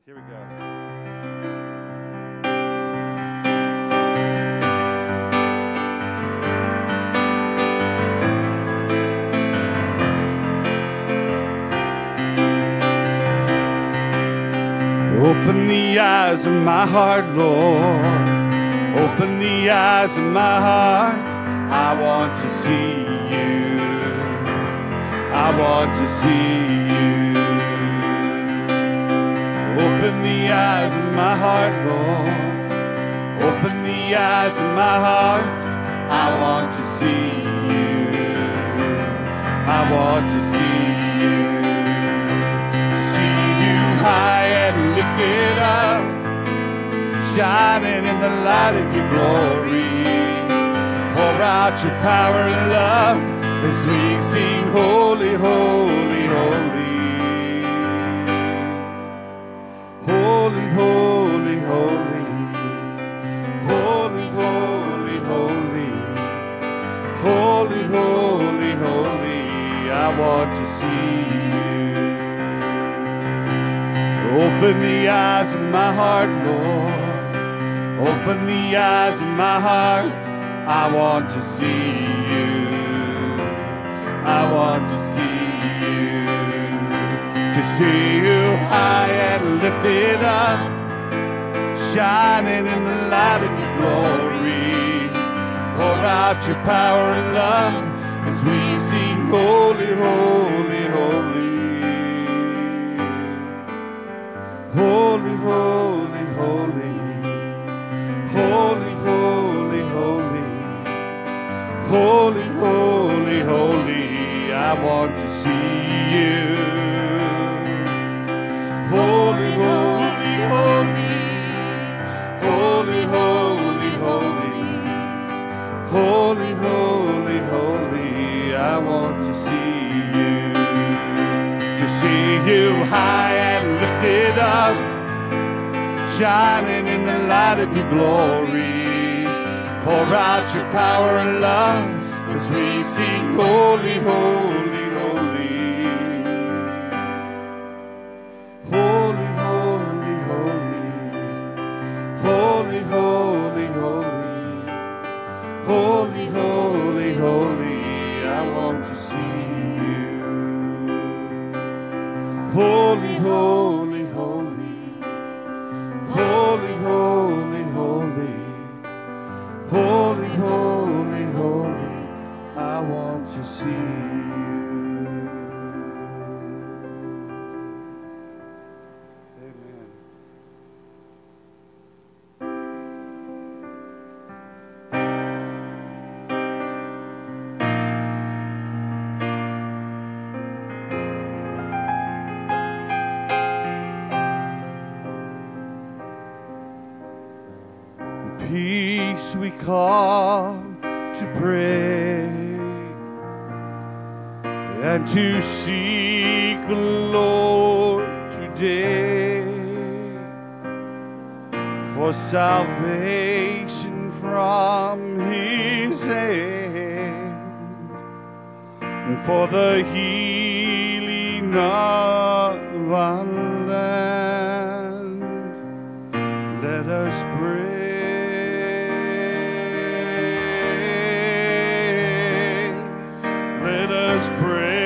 Here we go. Open the eyes of my heart, Lord. Open the eyes of my heart. I want to see you. I want to see you. Open the eyes of my heart, Lord. Open the eyes of my heart. I want to see you. I want to see you. To see you high and lifted up, shining in the light of your glory. Pour out your power and love as we sing holy, holy, holy. Holy, holy, holy. Holy, holy, holy. Holy, holy, holy. I want to see you. Open the eyes of my heart, Lord. Open the eyes of my heart. I want to see you. I want to see you. To see you high and lifted up, shining in the light of your glory. Pour out your power and love as we sing holy, holy, holy. Holy, holy, holy. Holy, holy, holy. Holy, holy, holy. I want to see you. Holy, holy, holy. Holy, holy, holy. Holy, holy, holy. I want to see you. To see you high and lifted up, shining in the light of your glory. Pour out your power and love as we sing holy, holy, holy. Holy, holy, holy. Holy, holy, holy. Holy, holy, holy. I want to see you. Holy, holy, holy. Holy, holy, holy. Holy, holy, holy. I want to see you. Amen. Peace we come to pray and to seek the Lord today for salvation from His hand and for the healing of our land. Let us pray. Let us pray.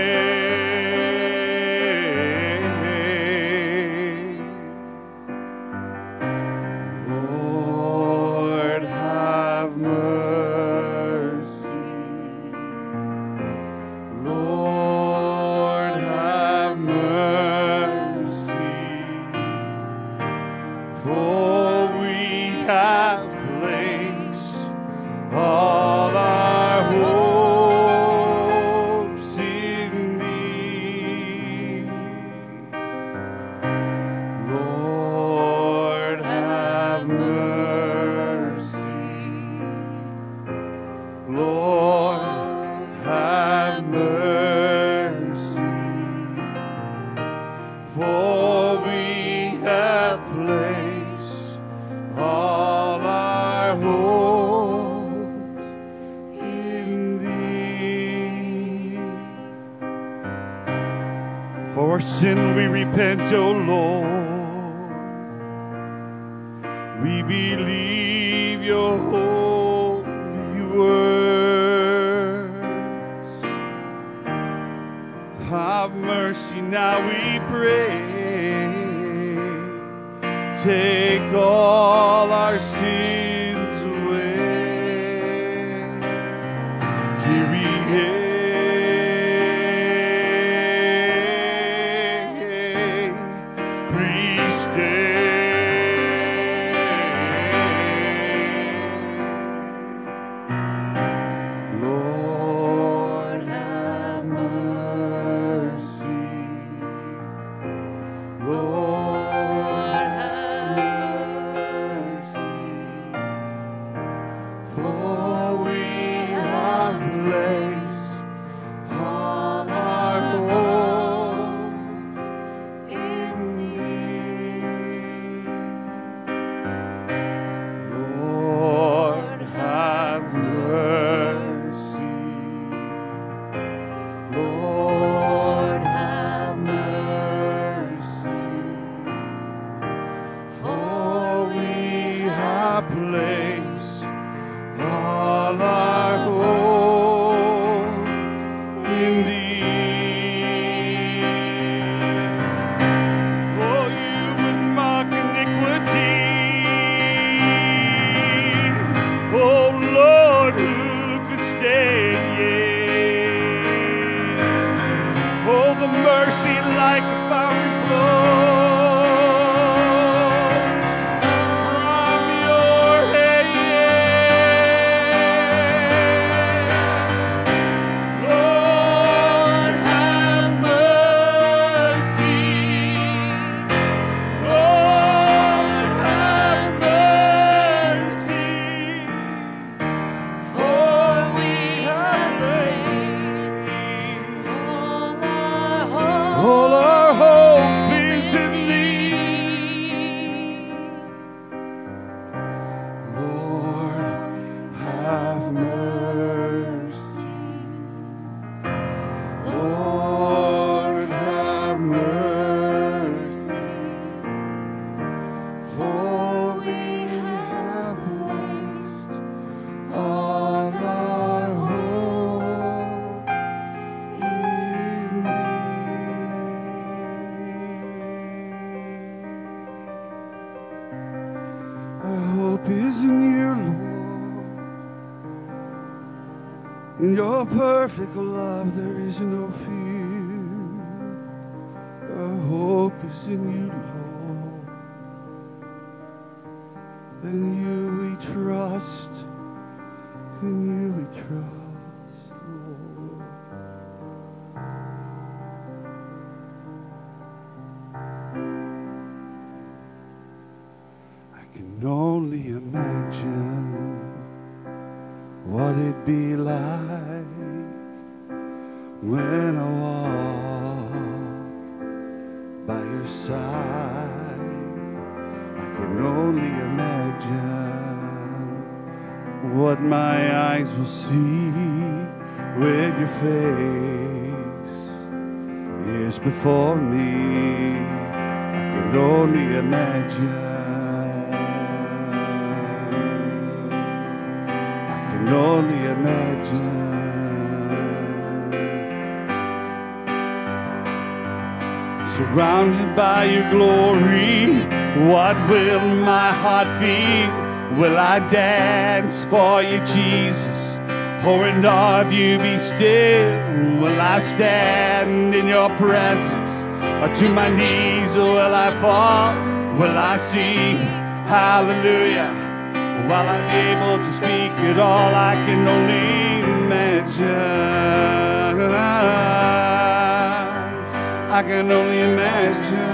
Lord, have mercy. Lord, have mercy. For we have placed all our hopes in Thee. Lord, have mercy. Lord, have mercy. For we have placed all our hopes in Thee. For sin we repent, O Lord. take all our sins away. Kyrie, Christe. Lord, have mercy. Lord, have mercy. For we have placed all our hope in Thee. Lord, have mercy. Lord, have mercy. For we have placed all our hope in Thee. Oh, you would mark iniquity. Oh, Lord, who could stand? Oh, the mercy like a fountain flows from your hand. Lord, have mercy. Lord, have mercy. For we have placed all our hope is in Thee. Lord, have mercy. Lord, have mercy. For we have placed all our hope in Thee. Our hope is in You, Lord. In Your perfect love there is no fear. Our hope is in You, Lord. In You we trust. In You we trust, Lord. I can only imagine what it'd be like when I walk by Your side. I can only imagine what my eyes will see when Your face is before me. I can only imagine. I can only imagine. Surrounded by Your glory, what will my heart feel? Will I dance for You, Jesus? Or in awe of You be still? Will I stand in Your presence? Or to my knees will I fall? Will I sing hallelujah? While I'm able to speak it all, I can only imagine. I can only imagine.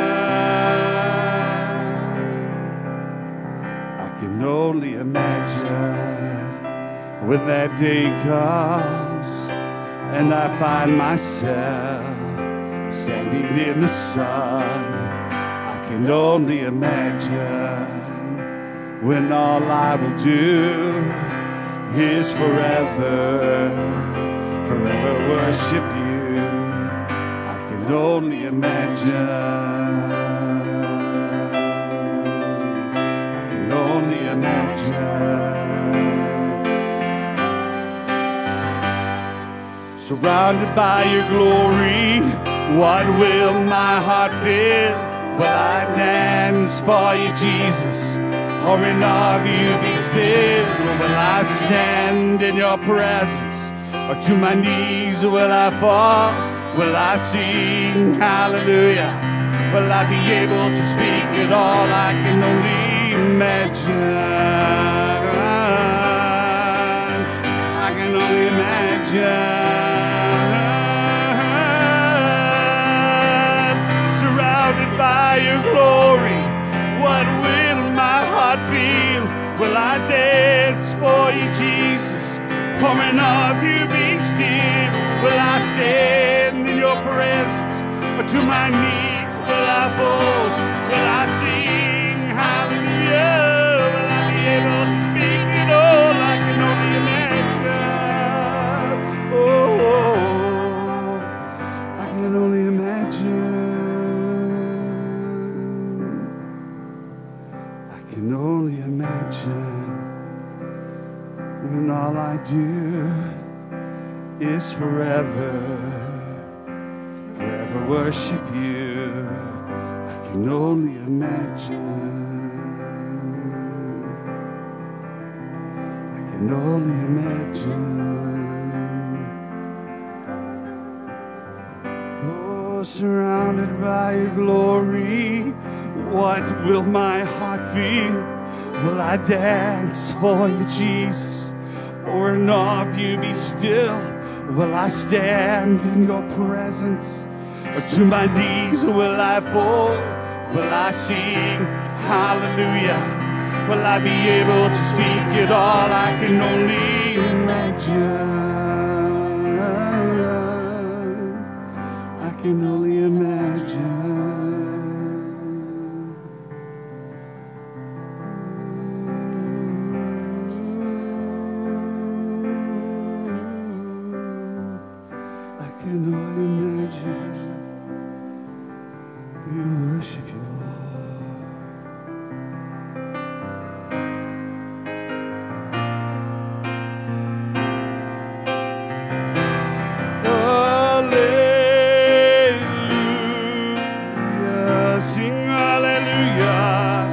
I can only imagine when that day comes and I find myself standing in the sun. I can only imagine when all I will do is forever worship You. I can only imagine. I can only imagine. Surrounded by Your glory, what will my heart feel? Will I dance for you, Jesus, or in awe of you be still? Or will I stand in your presence, or to my knees will I fall? Will I sing hallelujah? Will I be able to speak at all? I can only imagine. I can only imagine. Surrounded by your glory, what will my heart feel? Will I dance for you, Jesus? Or in awe of you be still? Will I stand in your presence, or to my knees will I fall? Will I sing hallelujah? Will I be able to speak at all? I can only imagine. Oh, I can only imagine. I can only imagine when all I do is forever worship you. I can only imagine. I can only imagine. Oh, surrounded by your glory, what will my heart feel? Will I dance for you, Jesus, or in awe of you be still? Will I stand in your presence, or to my knees will I fall? Will I sing hallelujah? Will I be able to speak at all? I can only imagine. I can only imagine. I can only imagine. We worship you, Hallelujah, sing hallelujah,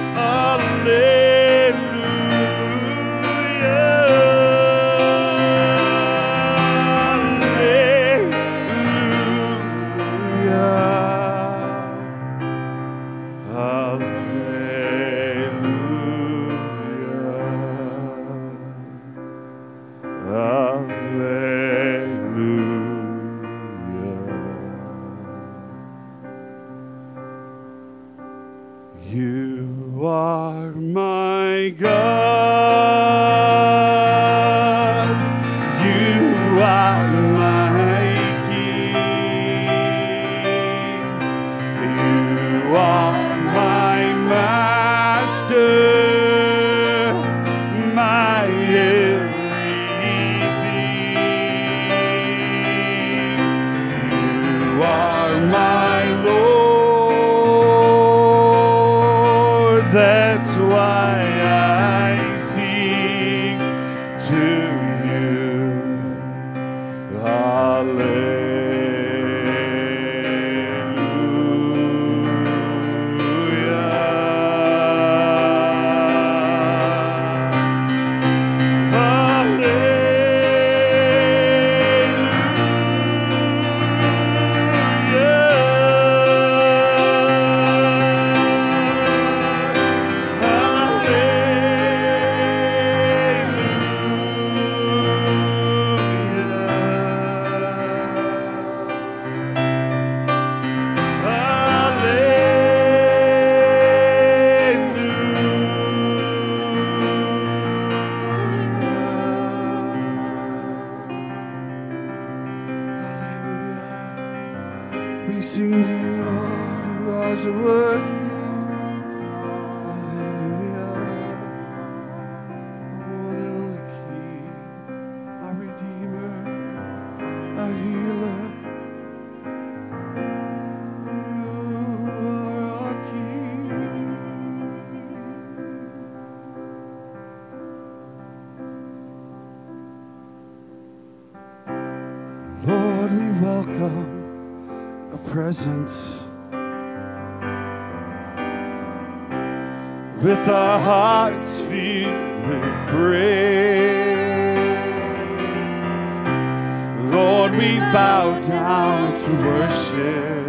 You are my God. You are my King. You are my Master, my everything. You are my Lord. That's why I sing to you. We sing to you, Lord, who art worthy. Hallelujah. Our one and only King, our Redeemer, our Healer. You are our King. Lord, we welcome a presence. with our hearts filled with praise. Lord, we bow down to worship,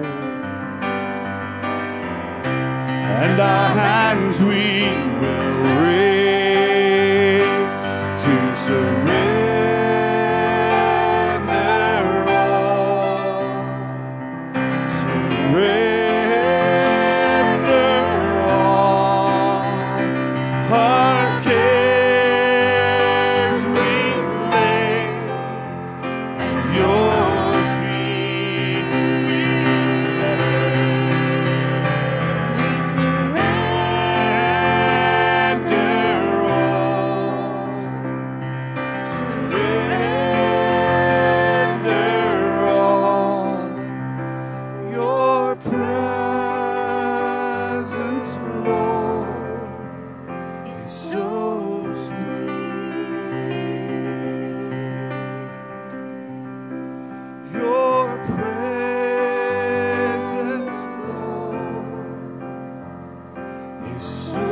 and our hands we will raise to surrender all. Surrender all. Our cares we lay at your feet we lay. We surrender all. Surrender all. Your presence, Lord, is so sweet. Your presence, Lord, is so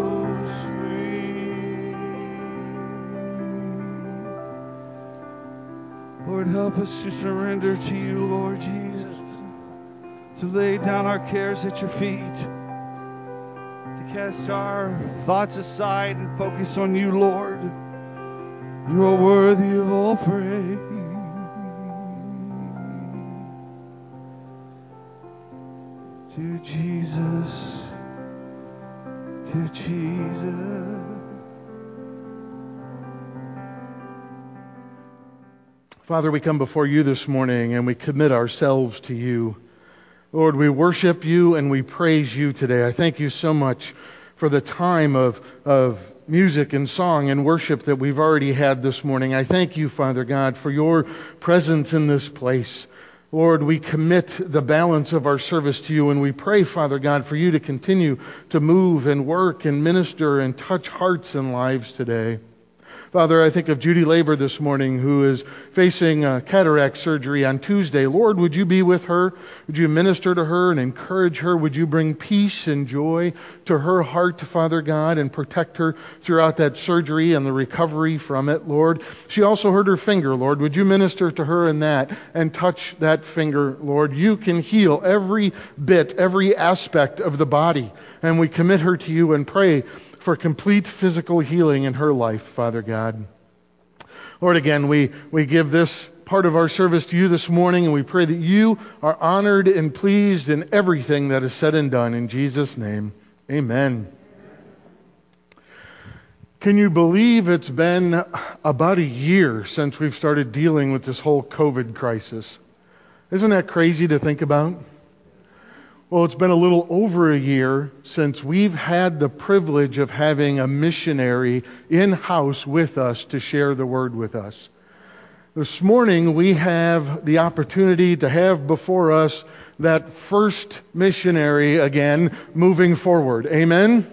sweet. Lord, help us to surrender to you, Lord Jesus, to lay down our cares at your feet, to cast our thoughts aside and focus on you, Lord. You are worthy of all praise. To Jesus, to Jesus. Father, we come before you this morning and we commit ourselves to you. Lord, we worship you and we praise you today. I thank you so much for the time of music and song and worship that we've already had this morning. I thank you, Father God, for your presence in this place. Lord, we commit the balance of our service to you, and we pray, Father God, for you to continue to move and work and minister and touch hearts and lives today. Father, I think of Judy Labor this morning, who is facing cataract surgery on Tuesday. Lord, would you be with her? Would you minister to her and encourage her? Would you bring peace and joy to her heart, Father God, and protect her throughout that surgery and the recovery from it, Lord? She also hurt her finger, Lord. Would you minister to her in that and touch that finger, Lord? You can heal every bit, every aspect of the body. And we commit her to you and pray for complete physical healing in her life, Father God. Lord, again, we give this part of our service to you this morning, and we pray that you are honored and pleased in everything that is said and done. In Jesus' name, amen. Can you believe it's been about a year since we've started dealing with this whole COVID crisis? Isn't that crazy to think about? Well, it's been a little over a year since we've had the privilege of having a missionary in-house with us to share the word with us. This morning, we have the opportunity to have before us that first missionary again moving forward. Amen?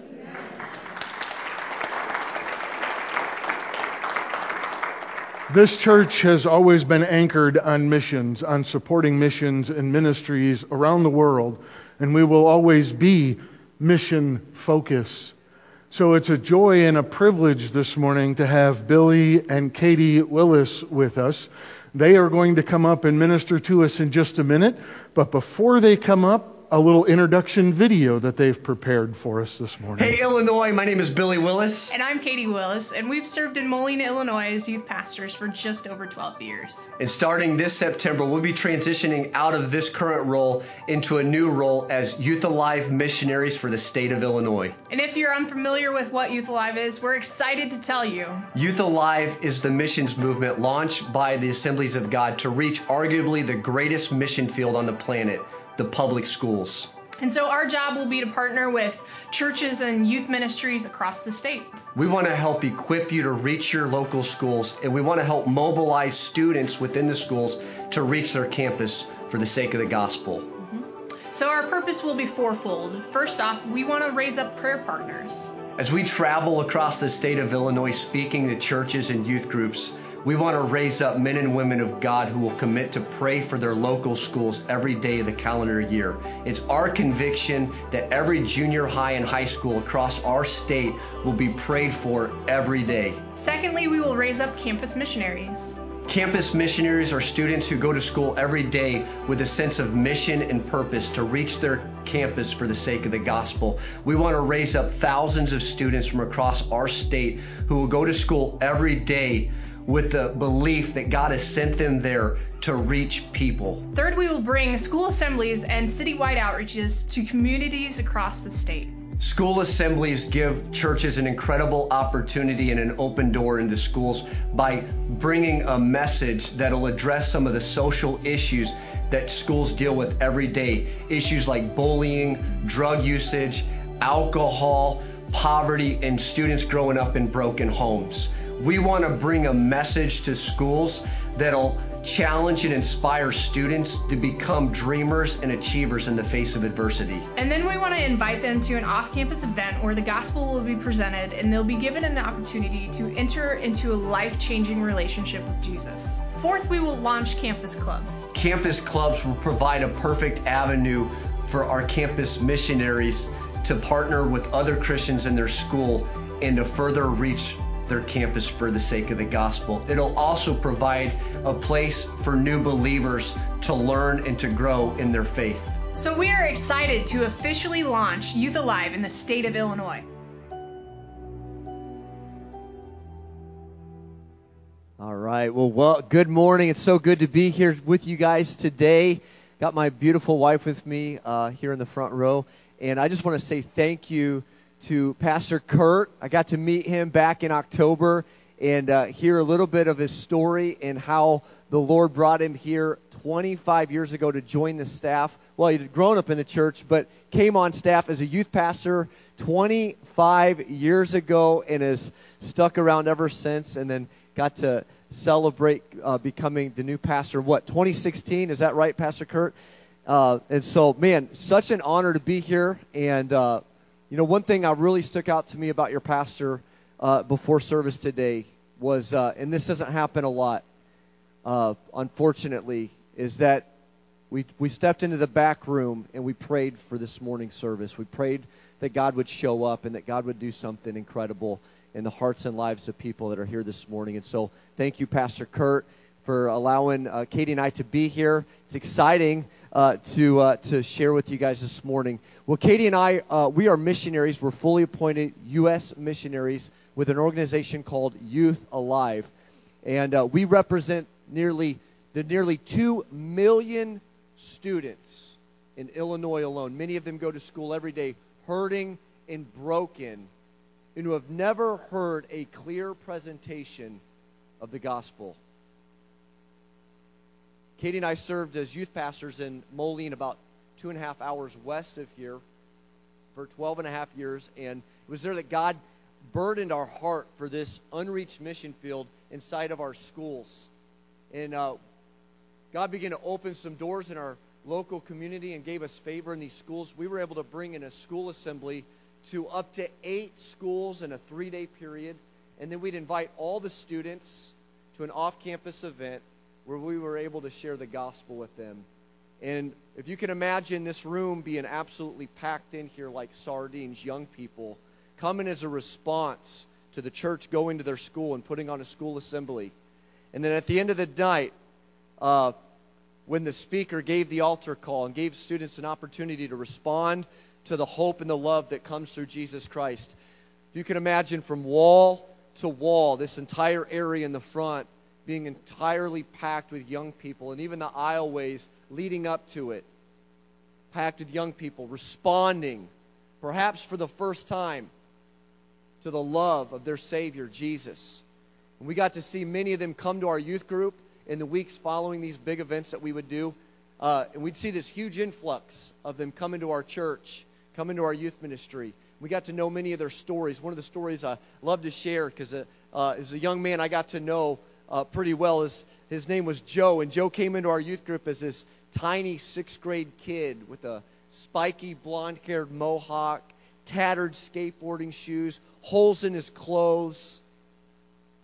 This church has always been anchored on missions, on supporting missions and ministries around the world. And we will always be mission focused. So it's a joy and a privilege this morning to have Billy and Katie Willis with us. They are going to come up and minister to us in just a minute. But before they come up, a little introduction video that they've prepared for us this morning. Hey, Illinois, my name is Billy Willis. And I'm Katie Willis, and we've served in Moline, Illinois as youth pastors for just over 12 years. And starting this September, we'll be transitioning out of this current role into a new role as Youth Alive missionaries for the state of Illinois. And if you're unfamiliar with what Youth Alive is, we're excited to tell you. Youth Alive is the missions movement launched by the Assemblies of God to reach arguably the greatest mission field on the planet, the public schools. And so our job will be to partner with churches and youth ministries across the state. We want to help equip you to reach your local schools, and we want to help mobilize students within the schools to reach their campus for the sake of the gospel. So our purpose will be fourfold. First off, we want to raise up prayer partners. As we travel across the state of Illinois speaking to churches and youth groups, We want to raise up men and women of God who will commit to pray for their local schools every day of the calendar year. It's our conviction that every junior high and high school across our state will be prayed for every day. Secondly, we will raise up campus missionaries. Campus missionaries are students who go to school every day with a sense of mission and purpose to reach their campus for the sake of the gospel. We want to raise up thousands of students from across our state who will go to school every day with the belief that God has sent them there to reach people. Third, we will bring school assemblies and citywide outreaches to communities across the state. School assemblies give churches an incredible opportunity and an open door into schools by bringing a message that'll address some of the social issues that schools deal with every day. Issues like bullying, drug usage, alcohol, poverty, and students growing up in broken homes. We want to bring a message to schools that'll challenge and inspire students to become dreamers and achievers in the face of adversity. And then we want to invite them to an off-campus event where the gospel will be presented and they'll be given an opportunity to enter into a life-changing relationship with Jesus. Fourth, we will launch campus clubs. Campus clubs will provide a perfect avenue for our campus missionaries to partner with other Christians in their school and to further reach their campus for the sake of the gospel. It'll also provide a place for new believers to learn and to grow in their faith. So we are excited to officially launch Youth Alive in the state of Illinois. All right. Well, good morning. It's so good to be here with you guys today. Got my beautiful wife with me here in the front row. And I just want to say thank you to Pastor Kurt. I got to meet him back in October and hear a little bit of his story and how the Lord brought him here 25 years ago to join the staff. Well, he'd grown up in the church, but came on staff as a youth pastor 25 years ago and has stuck around ever since, and then got to celebrate becoming the new pastor, 2016? Is that right, Pastor Kurt? And so, man, such an honor to be here. And one thing that really stuck out to me about your pastor before service today was, and this doesn't happen a lot, unfortunately, is that we stepped into the back room and we prayed for this morning's service. We prayed that God would show up and that God would do something incredible in the hearts and lives of people that are here this morning. And so thank you, Pastor Kurt, for allowing Katie and I to be here. It's exciting to share with you guys this morning. Well, Katie and I, we are missionaries. We're fully appointed U.S. missionaries with an organization called Youth Alive. And we represent nearly 2 million students in Illinois alone. Many of them go to school every day hurting and broken and who have never heard a clear presentation of the gospel. Katie and I served as youth pastors in Moline, about 2.5 hours west of here, for 12.5 years, and it was there that God burdened our heart for this unreached mission field inside of our schools. And God began to open some doors in our local community and gave us favor in these schools. We were able to bring in a school assembly to up to 8 schools in a 3-day period, and then we'd invite all the students to an off-campus event where we were able to share the gospel with them. And if you can imagine this room being absolutely packed in here like sardines, young people coming as a response to the church going to their school and putting on a school assembly. And then at the end of the night, when the speaker gave the altar call and gave students an opportunity to respond to the hope and the love that comes through Jesus Christ, you can imagine from wall to wall, this entire area in the front being entirely packed with young people, and even the aisleways leading up to it, packed with young people responding, perhaps for the first time, to the love of their Savior, Jesus. And we got to see many of them come to our youth group in the weeks following these big events that we would do. And we'd see this huge influx of them coming to our church, coming to our youth ministry. We got to know many of their stories. One of the stories I love to share, because as a young man I got to know pretty well, his name was Joe. And Joe came into our youth group as this tiny 6th grade kid with a spiky blonde-haired mohawk, tattered skateboarding shoes, holes in his clothes,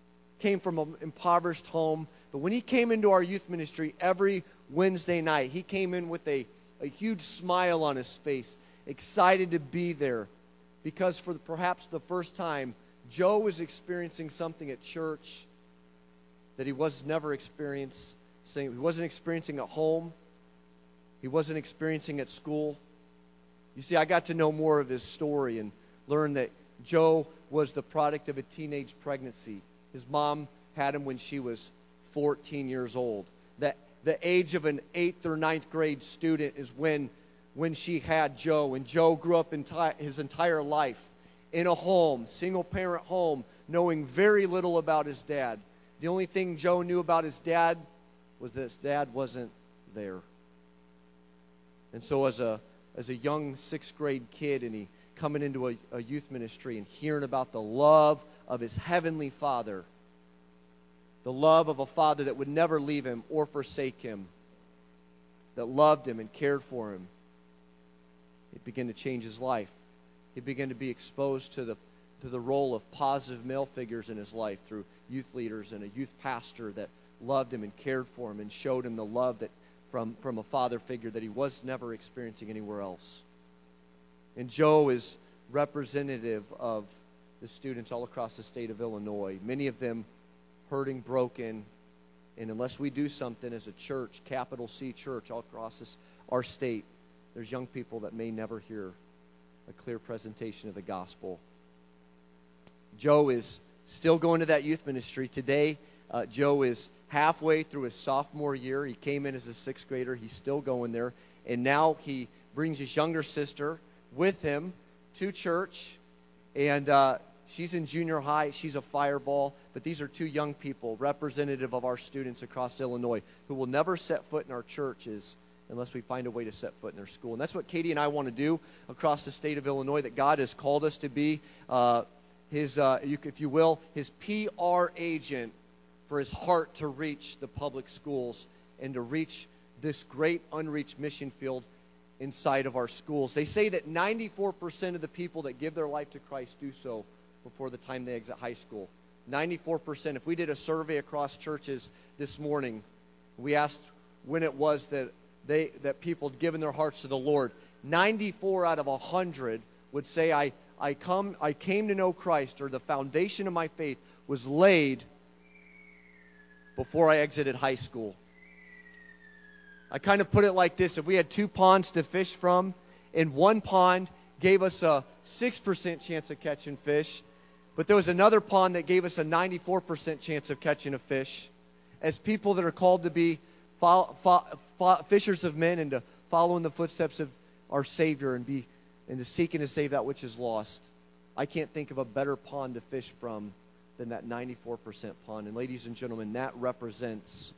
came from an impoverished home. But when he came into our youth ministry every Wednesday night, he came in with a huge smile on his face, excited to be there. Because for perhaps the first time, Joe was experiencing something at church that he was never experiencing. He wasn't experiencing at home. He wasn't experiencing at school. You see, I got to know more of his story and learned that Joe was the product of a teenage pregnancy. His mom had him when she was 14 years old. That the age of an 8th or 9th grade student is when she had Joe. And Joe grew up his entire life in a home, single-parent home, knowing very little about his dad. The only thing Joe knew about his dad was that his dad wasn't there. And so as a young 6th grade kid, and he coming into a youth ministry and hearing about the love of his heavenly Father, the love of a Father that would never leave him or forsake him, that loved him and cared for him, it began to change his life. He began to be exposed to the role of positive male figures in his life through youth leaders and a youth pastor that loved him and cared for him and showed him the love that from a father figure that he was never experiencing anywhere else. And Joe is representative of the students all across the state of Illinois, many of them hurting, broken, and unless we do something as a church, capital C church, all across our state, there's young people that may never hear a clear presentation of the gospel. Joe is still going to that youth ministry. Today, Joe is halfway through his sophomore year. He came in as a 6th grader. He's still going there. And now he brings his younger sister with him to church. And she's in junior high. She's a fireball. But these are two young people, representative of our students across Illinois, who will never set foot in our churches unless we find a way to set foot in their school. And that's what Katie and I want to do across the state of Illinois, that God has called us to be his, if you will, his PR agent for his heart to reach the public schools and to reach this great unreached mission field inside of our schools. They say that 94% of the people that give their life to Christ do so before the time they exit high school. 94%. If we did a survey across churches this morning, we asked when it was that people had given their hearts to the Lord, 94 out of 100 would say, I came to know Christ, or the foundation of my faith was laid before I exited high school. I kind of put it like this: if we had 2 ponds to fish from, and one pond gave us a 6% chance of catching fish, but there was another pond that gave us a 94% chance of catching a fish, as people that are called to be fishers of men and to follow in the footsteps of our Savior and to seek and to save that which is lost, I can't think of a better pond to fish from than that 94% pond. And ladies and gentlemen, that represents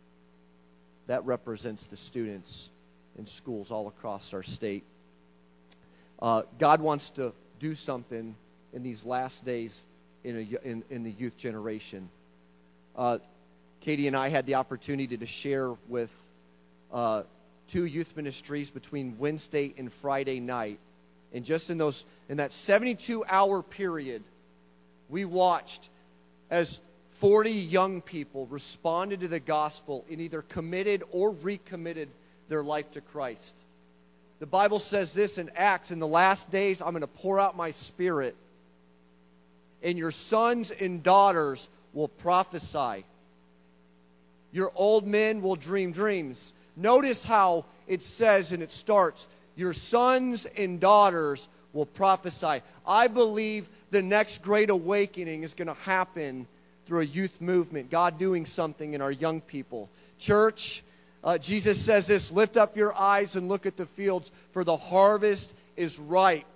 the students in schools all across our state. God wants to do something in these last days in the youth generation. Katie and I had the opportunity to share with 2 youth ministries between Wednesday and Friday night. And just in that 72-hour period, we watched as 40 young people responded to the gospel and either committed or recommitted their life to Christ. The Bible says this in Acts: in the last days I'm going to pour out my Spirit, and your sons and daughters will prophesy. Your old men will dream dreams. Notice how it says, and it starts, your sons and daughters will prophesy. I believe the next great awakening is going to happen through a youth movement, God doing something in our young people. Church, Jesus says this: lift up your eyes and look at the fields, for the harvest is ripe.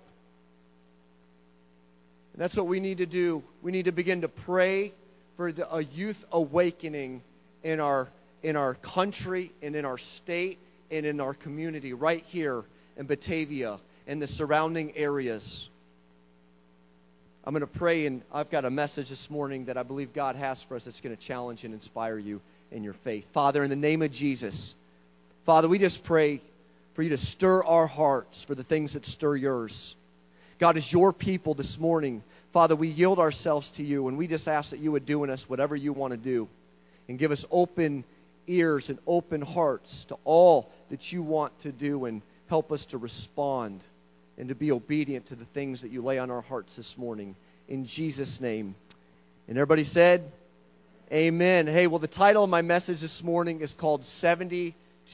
And that's what we need to do. We need to begin to pray for a youth awakening in our country and in our state and in our community right here in Batavia and the surrounding areas. I'm going to pray, and I've got a message this morning that I believe God has for us that's going to challenge and inspire you in your faith. Father, in the name of Jesus, Father, we just pray for you to stir our hearts for the things that stir yours. God, as your people this morning, Father, we yield ourselves to you, and we just ask that you would do in us whatever you want to do, and give us open ears and open hearts to all that you want to do, and help us to respond and to be obedient to the things that you lay on our hearts this morning. In Jesus' name. And everybody said, amen. Hey, well, the title of my message this morning is called 72.5.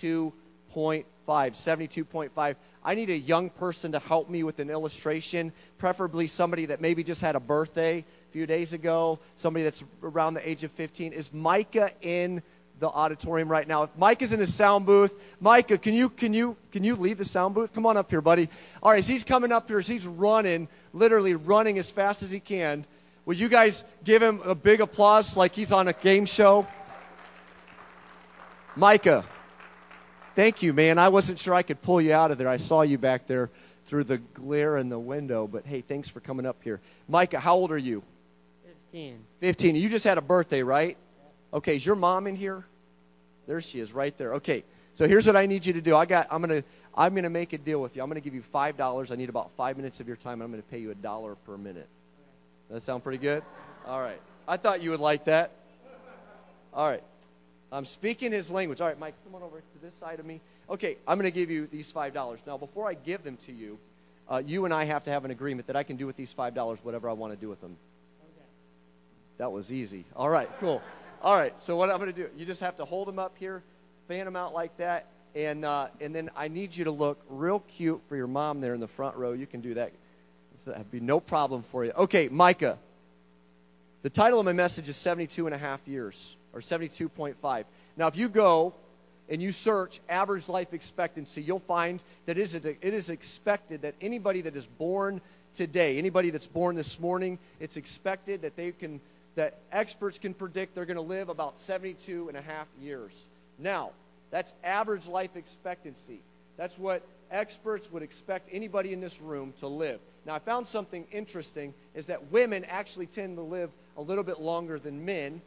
72.5. I need a young person to help me with an illustration, preferably somebody that maybe just had a birthday a few days ago, somebody that's around the age of 15. Is Micah in the auditorium right now? If Micah's in the sound booth, Micah, can you leave the sound booth? Come on up here, buddy. All right, as he's coming up here, as he's running, literally running as fast as he can, will you guys give him a big applause like he's on a game show? Micah, thank you, man. I wasn't sure I could pull you out of there. I saw you back there through the glare in the window, but hey, thanks for coming up here. Micah, how old are you? 15. 15. You just had a birthday, right? Okay, is your mom in here? There she is, right there. Okay, so here's what I need you to do. I'm gonna make a deal with you. I'm gonna give you $5. I need about 5 minutes of your time. I'm gonna pay you $1 per minute. Does that sound pretty good? All right. I thought you would like that. All right. I'm speaking his language. All right, Mike, come on over to this side of me. Okay, I'm going to give you these $5. Now, before I give them to you, you and I have to have an agreement that I can do with these $5 whatever I want to do with them. Okay. That was easy. All right, cool. All right, so what I'm going to do, you just have to hold them up here, fan them out like that, and then I need you to look real cute for your mom there in the front row. You can do that. That'd be no problem for you. Okay, Micah. The title of my message is 72.5 years, or 72.5. Now, if you go and you search average life expectancy, you'll find that it is expected that anybody that is born today, anybody that's born this morning, it's expected that experts can predict they're going to live about 72.5 years. Now, that's average life expectancy. That's what experts would expect anybody in this room to live. Now, I found something interesting is that women actually tend to live a little bit longer than men.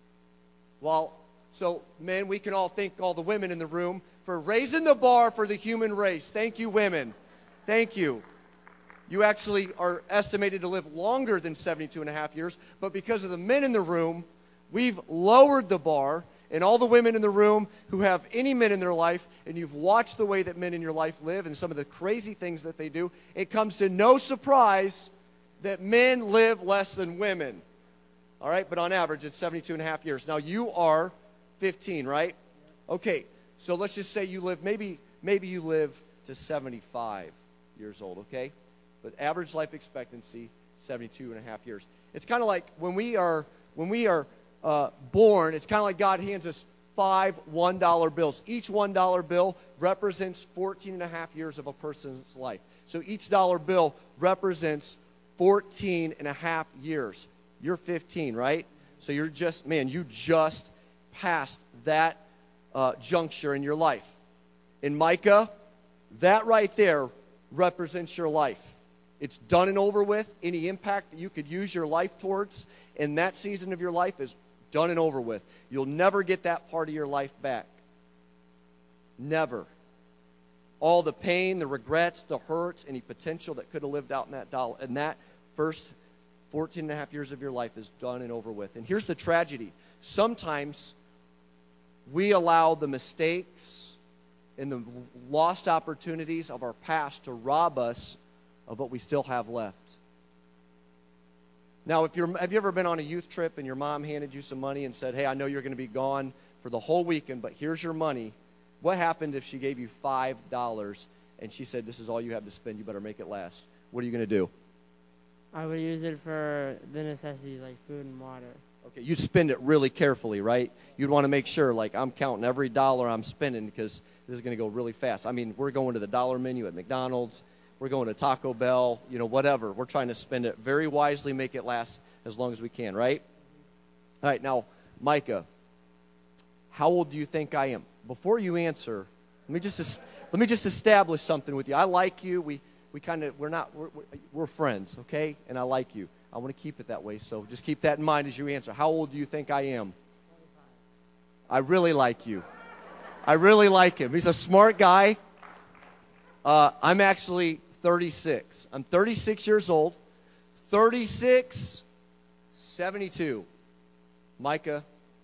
So men, we can all thank all the women in the room for raising the bar for the human race. Thank you, women. Thank you. You actually are estimated to live longer than 72.5 years, but because of the men in the room, we've lowered the bar. And all the women in the room who have any men in their life, and you've watched the way that men in your life live and some of the crazy things that they do, it comes to no surprise that men live less than women. All right, but on average, it's 72.5 years. Now, you are 15, right? Okay, so let's just say you live, maybe you live to 75 years old, okay? But average life expectancy, 72.5 years. It's kind of like when we are born, it's kind of like God hands us 5 $1 bills. Each $1 bill represents 14.5 years of a person's life. So each dollar bill represents 14.5 years. You're 15, right? So you just passed that juncture in your life. In Micah, that right there represents your life. It's done and over with. Any impact that you could use your life towards in that season of your life is done and over with. You'll never get that part of your life back. Never. All the pain, the regrets, the hurts, any potential that could have lived out in that first 14.5 years of your life is done and over with. And here's the tragedy. Sometimes we allow the mistakes and the lost opportunities of our past to rob us of what we still have left. Now, have you ever been on a youth trip and your mom handed you some money and said, hey, I know you're going to be gone for the whole weekend, but here's your money. What happened if she gave you $5 and she said, this is all you have to spend, you better make it last? What are you going to do? I would use it for the necessities like food and water. Okay, you'd spend it really carefully, right? You'd want to make sure, like, I'm counting every dollar I'm spending because this is going to go really fast. I mean, we're going to the dollar menu at McDonald's. We're going to Taco Bell, whatever. We're trying to spend it very wisely, make it last as long as we can, right? All right, now, Micah, how old do you think I am? Before you answer, let me just establish something with you. I like you. We're friends, okay? And I like you. I want to keep it that way, so just keep that in mind as you answer. How old do you think I am? 25. I really like you. I really like him. He's a smart guy. I'm actually 36. I'm 36 years old. 36, 72. Micah.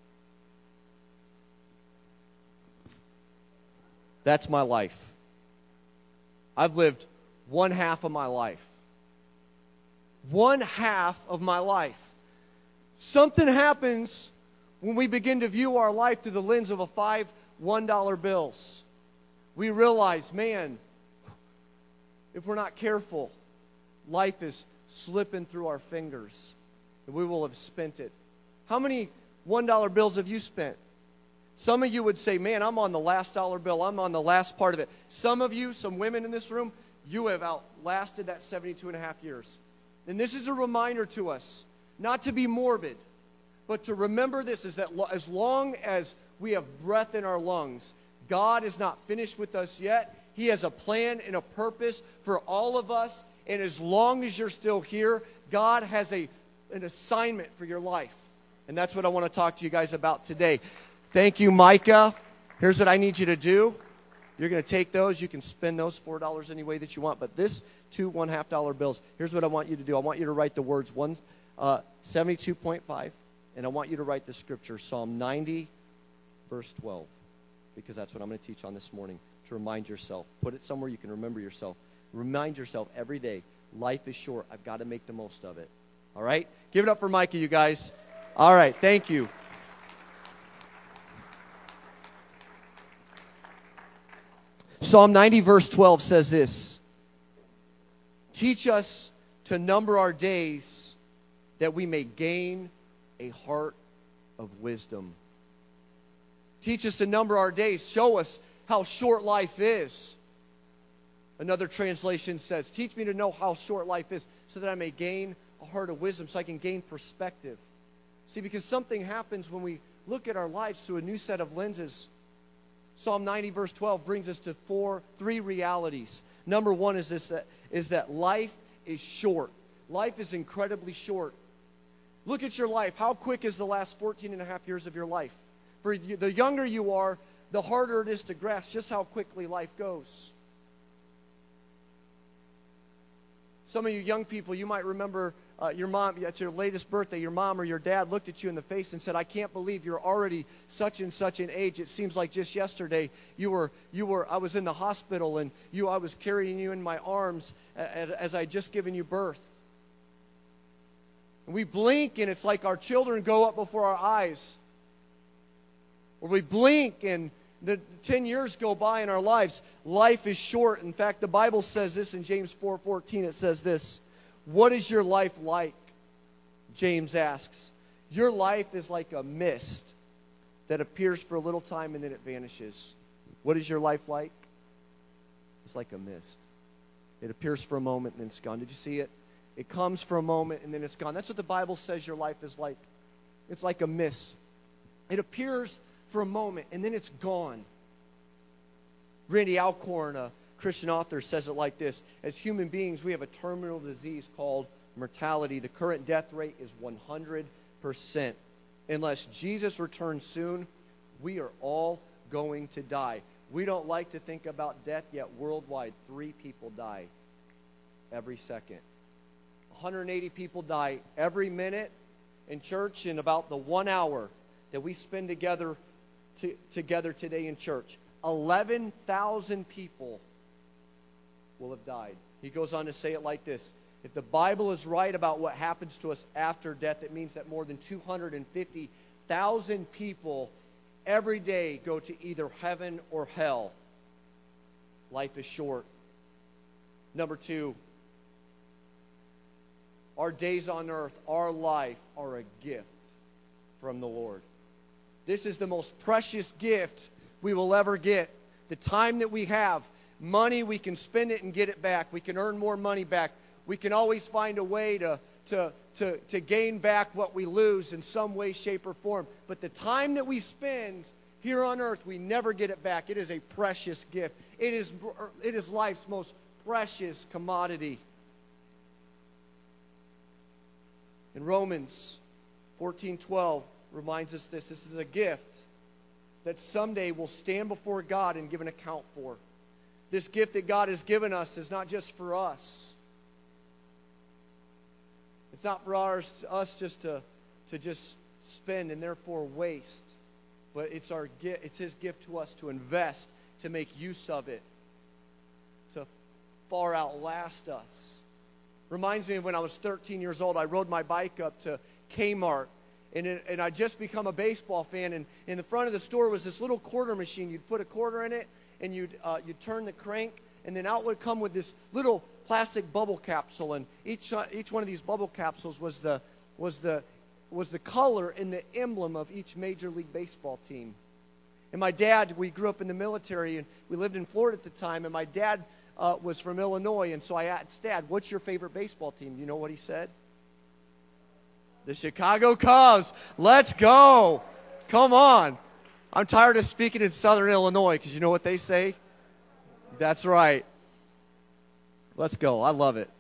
That's my life. I've lived one half of my life. One half of my life. Something happens when we begin to view our life through the lens of a $5 $1 bills. We realize, man, if we're not careful, life is slipping through our fingers, and we will have spent it. How many $1 bills have you spent? Some of you would say, man, I'm on the last dollar bill. I'm on the last part of it. Some of you, some women in this room, you have outlasted that 72 and a half years. And this is a reminder to us, not to be morbid, but to remember this, is that as long as we have breath in our lungs, God is not finished with us yet. He has a plan and a purpose for all of us. And as long as you're still here, God has an assignment for your life. And that's what I want to talk to you guys about today. Thank you, Micah. Here's what I need you to do. You're going to take those. You can spend those $4 any way that you want. But this two $1.5 bills, here's what I want you to do. I want you to write the words 72.5. And I want you to write the scripture, Psalm 90, verse 12. Because that's what I'm going to teach on this morning, to remind yourself. Put it somewhere you can remember yourself. Remind yourself every day, life is short. I've got to make the most of it. All right? Give it up for Micah, you guys. All right, thank you. Psalm 90, verse 12 says this. Teach us to number our days that we may gain a heart of wisdom. Teach us to number our days. Show us how short life is. Another translation says, teach me to know how short life is so that I may gain a heart of wisdom, so I can gain perspective. See, because something happens when we look at our lives through a new set of lenses. Psalm 90, verse 12 brings us to three realities. Number one is that life is short. Life is incredibly short. Look at your life. How quick is the last 14 and a half years of your life? For the younger you are, the harder it is to grasp just how quickly life goes. Some of you young people, you might remember your mom, at your latest birthday, your mom or your dad looked at you in the face and said, I can't believe you're already such and such an age. It seems like just yesterday I was in the hospital and I was carrying you in my arms as I just given you birth. And we blink and it's like our children go up before our eyes. Or we blink and the 10 years go by in our lives. Life is short. In fact, the Bible says this in James 4:14. It says this. What is your life like? James asks. Your life is like a mist that appears for a little time and then it vanishes. What is your life like? It's like a mist. It appears for a moment and then it's gone. Did you see it? It comes for a moment and then it's gone. That's what the Bible says your life is like. It's like a mist. It appears for a moment and then it's gone. Randy Alcorn, a Christian author, says it like this. As human beings, we have a terminal disease called mortality. The current death rate is 100%. Unless Jesus returns soon, we are all going to die. We don't like to think about death, yet worldwide, 3 people die every second. 180 people die every minute in church in about the 1 hour that we spend together today in church. 11,000 people will have died. He goes on to say it like this. If the Bible is right about what happens to us after death, it means that more than 250,000 people every day go to either heaven or hell. Life is short. Number 2, our days on earth, our life, are a gift from the Lord. This is the most precious gift we will ever get. The time that we have, money, we can spend it and get it back. We can earn more money back. We can always find a way to gain back what we lose in some way, shape, or form. But the time that we spend here on earth, we never get it back. It is a precious gift. It is life's most precious commodity. In Romans 14:12 reminds us this. This is a gift that someday we'll stand before God and give an account for. This gift that God has given us is not just for us. It's not for us just to just spend and therefore waste. But it's His gift to us to invest, to make use of it, to far outlast us. Reminds me of when I was 13 years old. I rode my bike up to Kmart, and I'd just become a baseball fan. And in the front of the store was this little quarter machine. You'd put a quarter in it, and you'd turn the crank, and then out would come with this little plastic bubble capsule. And each one of these bubble capsules was the color and the emblem of each Major League Baseball team. And my dad, we grew up in the military, and we lived in Florida at the time, and my dad was from Illinois, and so I asked Dad, what's your favorite baseball team? You know what he said? The Chicago Cubs. Let's go. Come on. I'm tired of speaking in Southern Illinois, because you know what they say? That's right. Let's go. I love it.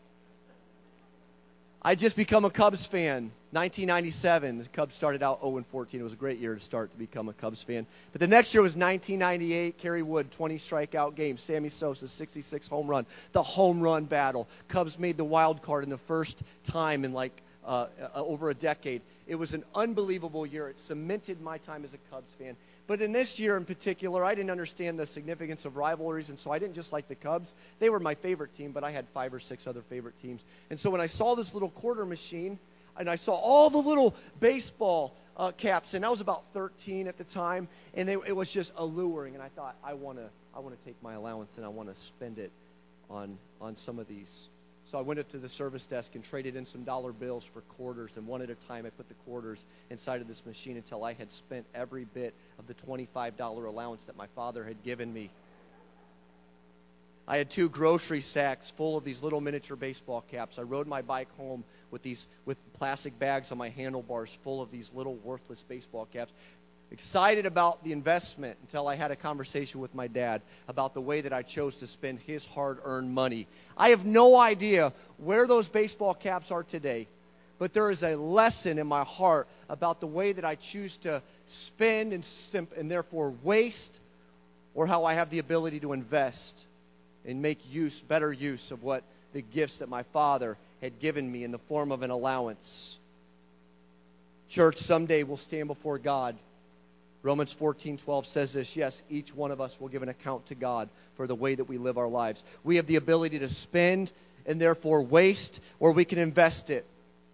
I just become a Cubs fan. 1997, the Cubs started out 0-14. It was a great year to become a Cubs fan. But the next year was 1998. Kerry Wood, 20 strikeout games. Sammy Sosa, 66 home run. The home run battle. Cubs made the wild card in the first time in over a decade. It was an unbelievable year. It cemented my time as a Cubs fan. But in this year in particular, I didn't understand the significance of rivalries, and so I didn't just like the Cubs. They were my favorite team, but I had 5 or 6 other favorite teams. And so when I saw this little quarter machine, and I saw all the little baseball caps, and I was about 13 at the time, and it was just alluring. And I thought, I want to take my allowance and I want to spend it on some of these. So I went up to the service desk and traded in some dollar bills for quarters, and one at a time I put the quarters inside of this machine until I had spent every bit of the $25 allowance that my father had given me. I had 2 grocery sacks full of these little miniature baseball caps. I rode my bike home with plastic bags on my handlebars full of these little worthless baseball caps. Excited about the investment until I had a conversation with my dad about the way that I chose to spend his hard-earned money. I have no idea where those baseball caps are today, but there is a lesson in my heart about the way that I choose to spend and therefore waste, or how I have the ability to invest and make better use of what the gifts that my Father had given me in the form of an allowance. Church, someday we'll stand before God. Romans 14:12 says this, yes, each one of us will give an account to God for the way that we live our lives. We have the ability to spend and therefore waste, or we can invest it.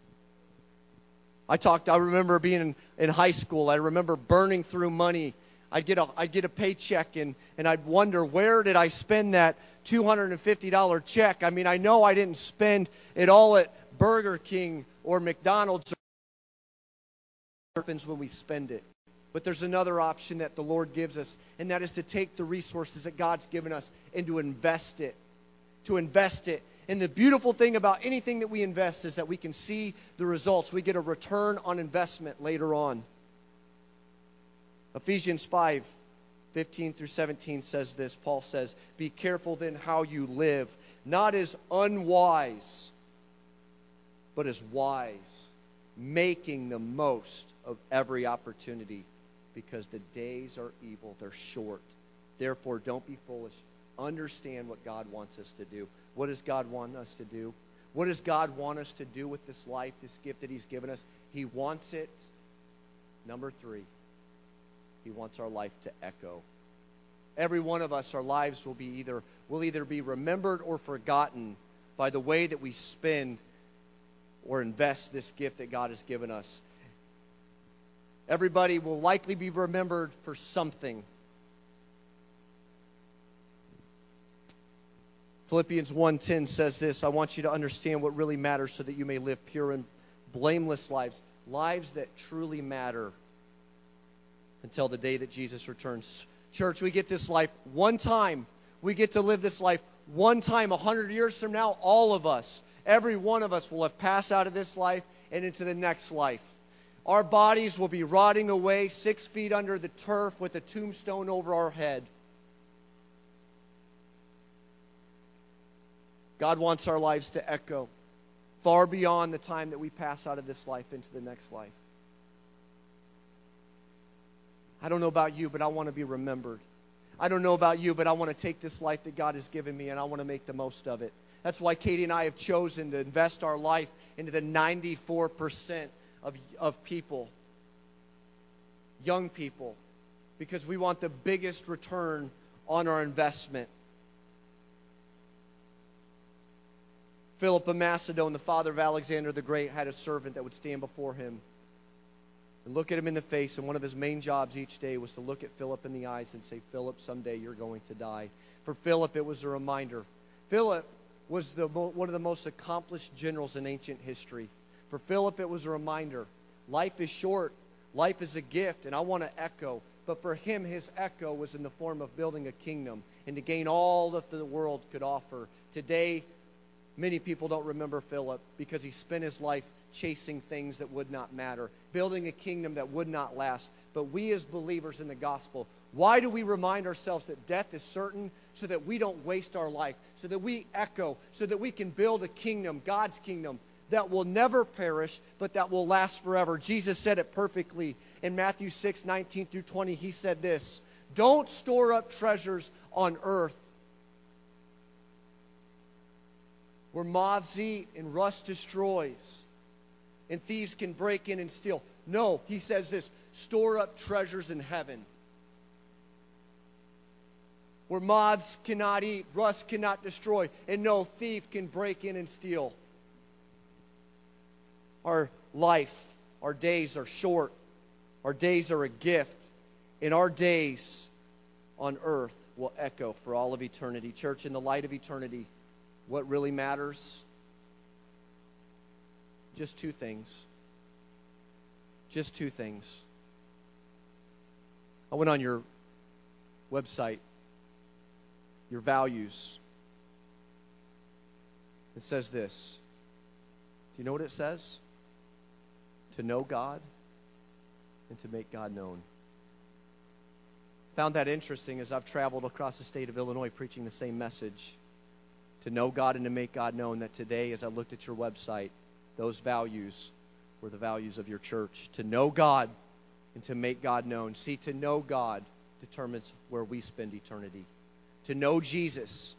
I remember being in high school. I remember burning through money. I'd get a paycheck, and I'd wonder, where did I spend that $250 check? I mean, I know I didn't spend it all at Burger King or McDonald's. What happens when we spend it? But there's another option that the Lord gives us, and that is to take the resources that God's given us and to invest it. And the beautiful thing about anything that we invest is that we can see the results. We get a return on investment later on. Ephesians 5:15-17 says this. Paul says, be careful then how you live, not as unwise, but as wise, making the most of every opportunity, because the days are evil, they're short. Therefore, don't be foolish. Understand what God wants us to do. What does God want us to do? What does God want us to do with this life, this gift that He's given us? He wants it, number 3, He wants our life to echo. Every one of us, our lives will either be remembered or forgotten by the way that we spend or invest this gift that God has given us. Everybody will likely be remembered for something. Philippians 1:10 says this, I want you to understand what really matters so that you may live pure and blameless lives, lives that truly matter until the day that Jesus returns. Church, we get this life one time. We get to live this life one time. 100 years from now, all of us, every one of us will have passed out of this life and into the next life. Our bodies will be rotting away 6 feet under the turf with a tombstone over our head. God wants our lives to echo far beyond the time that we pass out of this life into the next life. I don't know about you, but I want to be remembered. I don't know about you, but I want to take this life that God has given me and I want to make the most of it. That's why Katie and I have chosen to invest our life into the 94% of people, young people, because we want the biggest return on our investment. Philip of Macedon, the father of Alexander the Great, had a servant that would stand before him and look at him in the face, and one of his main jobs each day was to look at Philip in the eyes and say, Philip, someday you're going to die. For Philip, it was a reminder. Philip was one of the most accomplished generals in ancient history. For Philip, it was a reminder. Life is short. Life is a gift, and I want to echo. But for him, his echo was in the form of building a kingdom and to gain all that the world could offer. Today, many people don't remember Philip because he spent his life chasing things that would not matter, building a kingdom that would not last. But we as believers in the gospel, why do we remind ourselves that death is certain? So that we don't waste our life, so that we echo, so that we can build a kingdom, God's kingdom, that will never perish, but that will last forever. Jesus said it perfectly in Matthew 6:19-20. He said this, don't store up treasures on earth where moths eat and rust destroys and thieves can break in and steal. No, he says this, store up treasures in heaven where moths cannot eat, rust cannot destroy, and no thief can break in and steal. Our life, our days are short. Our days are a gift. And our days on earth will echo for all of eternity. Church, in the light of eternity, what really matters? Just two things. Just two things. I went on your website, your values. It says this. Do you know what it says? To know God and to make God known. Found that interesting as I've traveled across the state of Illinois preaching the same message. To know God and to make God known, that today as I looked at your website, those values were the values of your church. To know God and to make God known. See, to know God determines where we spend eternity. To know Jesus,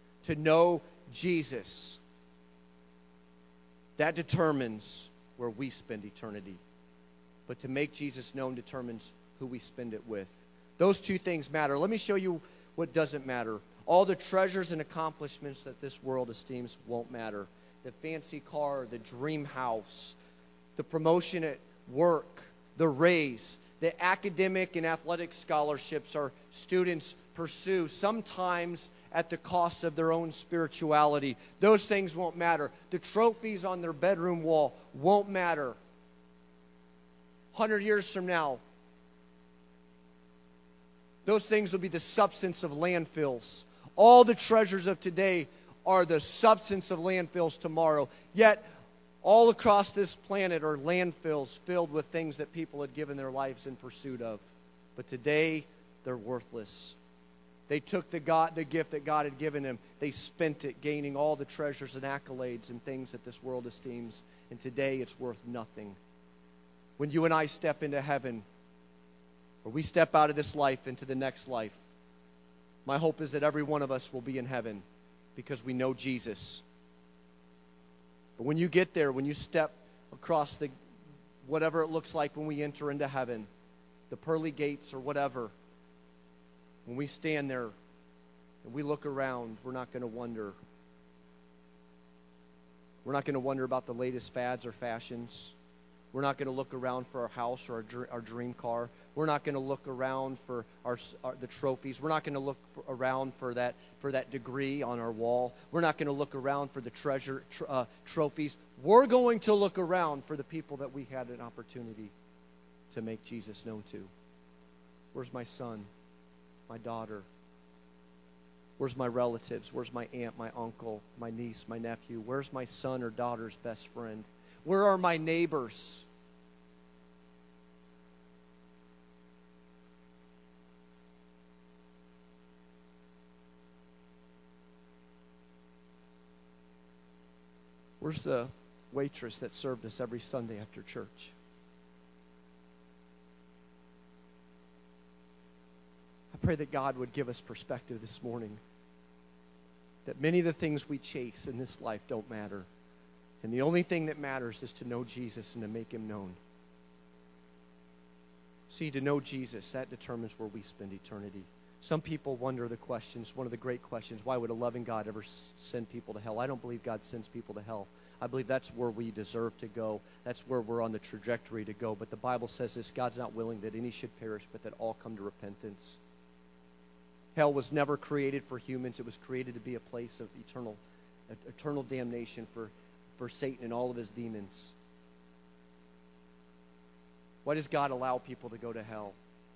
that determines where we spend eternity. But to make Jesus known determines who we spend it with. Those two things matter. Let me show you what doesn't matter. All the treasures and accomplishments that this world esteems won't matter. The fancy car, the dream house, the promotion at work, the raise, the academic and athletic scholarships our students pursue, sometimes at the cost of their own spirituality. Those things won't matter. The trophies on their bedroom wall won't matter. 100 years from now, those things will be the substance of landfills. All the treasures of today are the substance of landfills tomorrow. Yet, all across this planet are landfills filled with things that people had given their lives in pursuit of. But today, they're worthless. They took the gift that God had given them. They spent it gaining all the treasures and accolades and things that this world esteems. And today, it's worth nothing. When you and I step into heaven, or we step out of this life into the next life, my hope is that every one of us will be in heaven because we know Jesus. But when you get there, when you step across the whatever it looks like when we enter into heaven, the pearly gates or whatever, when we stand there and we look around, we're not going to wonder. We're not going to wonder about the latest fads or fashions. We're not going to look around for our house or our dream car. We're not going to look around for the trophies. We're not going to look around for that degree on our wall. We're not going to look around for the trophies. We're going to look around for the people that we had an opportunity to make Jesus known to. Where's my son, my daughter? Where's my relatives? Where's my aunt, my uncle, my niece, my nephew? Where's my son or daughter's best friend? Where are my neighbors? Where's the waitress that served us every Sunday after church? I pray that God would give us perspective this morning, that many of the things we chase in this life don't matter. And the only thing that matters is to know Jesus and to make him known. See, to know Jesus, that determines where we spend eternity. Some people wonder the questions, one of the great questions, why would a loving God ever send people to hell? I don't believe God sends people to hell. I believe that's where we deserve to go. That's where we're on the trajectory to go. But the Bible says this, God's not willing that any should perish, but that all come to repentance. Hell was never created for humans. It was created to be a place of eternal damnation for Satan and all of his demons. Why does God allow people to go to hell?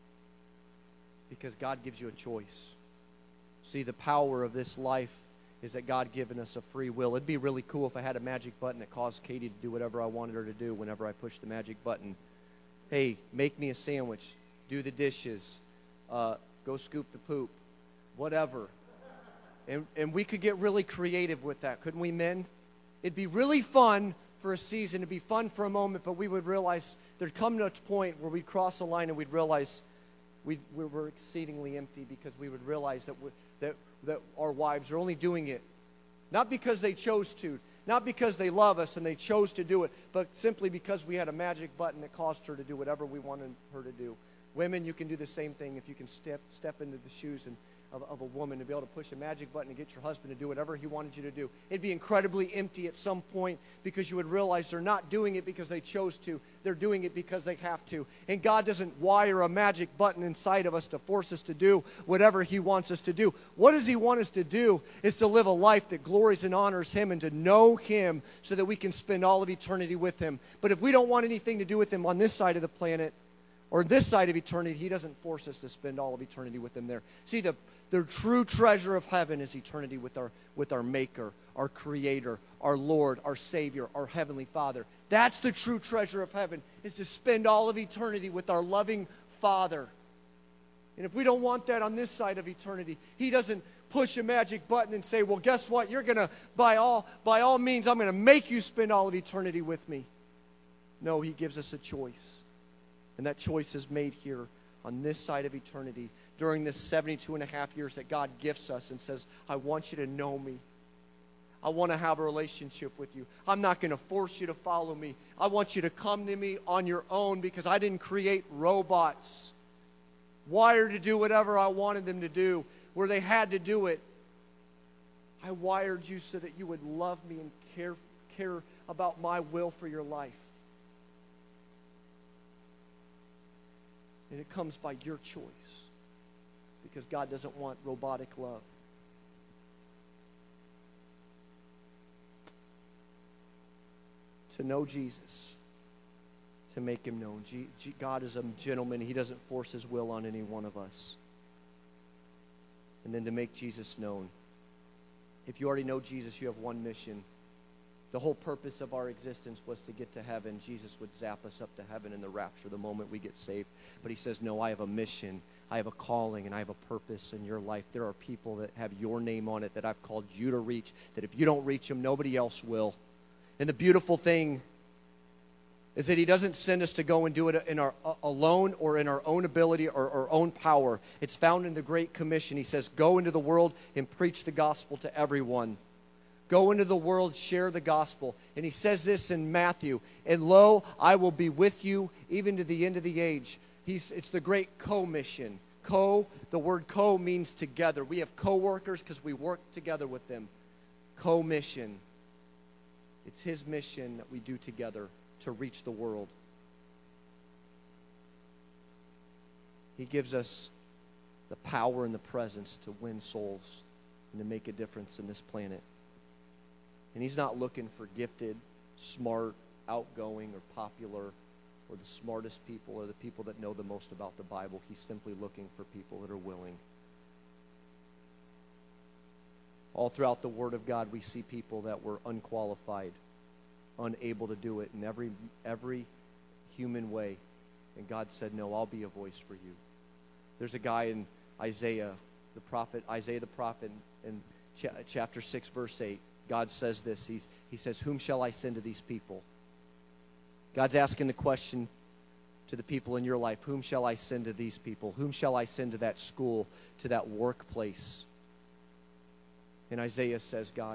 Because God gives you a choice. See, the power of this life is that God given us a free will. It'd be really cool if I had a magic button that caused Katie to do whatever I wanted her to do whenever I pushed the magic button. Hey, make me a sandwich, do the dishes, go scoop the poop, whatever. And we could get really creative with that, couldn't we, men? It'd be really fun for a season, it'd be fun for a moment, but we would realize there'd come to a point where we'd cross a line and we'd realize we were exceedingly empty, because we would realize that our wives are only doing it not because they chose to, not because they love us and they chose to do it, but simply because we had a magic button that caused her to do whatever we wanted her to do. Women, you can do the same thing if you can step into the shoes of a woman and be able to push a magic button and get your husband to do whatever he wanted you to do. It'd be incredibly empty at some point, because you would realize they're not doing it because they chose to. They're doing it because they have to. And God doesn't wire a magic button inside of us to force us to do whatever he wants us to do. What does he want us to do is to live a life that glories and honors him and to know him so that we can spend all of eternity with him. But if we don't want anything to do with him on this side of the planet, or this side of eternity, he doesn't force us to spend all of eternity with him there. See, the true treasure of heaven is eternity with our Maker, our Creator, our Lord, our Savior, our Heavenly Father. That's the true treasure of heaven, is to spend all of eternity with our loving Father. And if we don't want that on this side of eternity, he doesn't push a magic button and say, well, guess what? You're going to, by all means, I'm going to make you spend all of eternity with me. No, he gives us a choice. And that choice is made here on this side of eternity during this 72 and a half years that God gifts us and says, I want you to know me. I want to have a relationship with you. I'm not going to force you to follow me. I want you to come to me on your own, because I didn't create robots wired to do whatever I wanted them to do, where they had to do it. I wired you so that you would love me and care about my will for your life. And it comes by your choice, because God doesn't want robotic love. To know Jesus, to make him known. God is a gentleman. He doesn't force his will on any one of us. And then to make Jesus known. If you already know Jesus, you have one mission. The whole purpose of our existence was to get to heaven. Jesus would zap us up to heaven in the rapture the moment we get saved. But he says, no, I have a mission, I have a calling, and I have a purpose in your life. There are people that have your name on it that I've called you to reach, that if you don't reach them, nobody else will. And the beautiful thing is that he doesn't send us to go and do it in our alone or in our own ability or our own power. It's found in the Great Commission. He says, go into the world and preach the gospel to everyone. Go into the world, share the gospel. And he says this in Matthew, and lo, I will be with you even to the end of the age. It's the great co-mission. The word co means together. We have co-workers because we work together with them. Co-mission. It's his mission that we do together to reach the world. He gives us the power and the presence to win souls and to make a difference in this planet. And he's not looking for gifted, smart, outgoing, or popular, or the smartest people, or the people that know the most about the Bible. He's simply looking for people that are willing. All throughout the Word of God, we see people that were unqualified, unable to do it in every human way. And God said, no, I'll be a voice for you. There's a guy in Isaiah the prophet, in chapter 6, verse 8. God says this. He says, whom shall I send to these people? God's asking the question to the people in your life. Whom shall I send to these people? Whom shall I send to that school, to that workplace? And Isaiah says, God,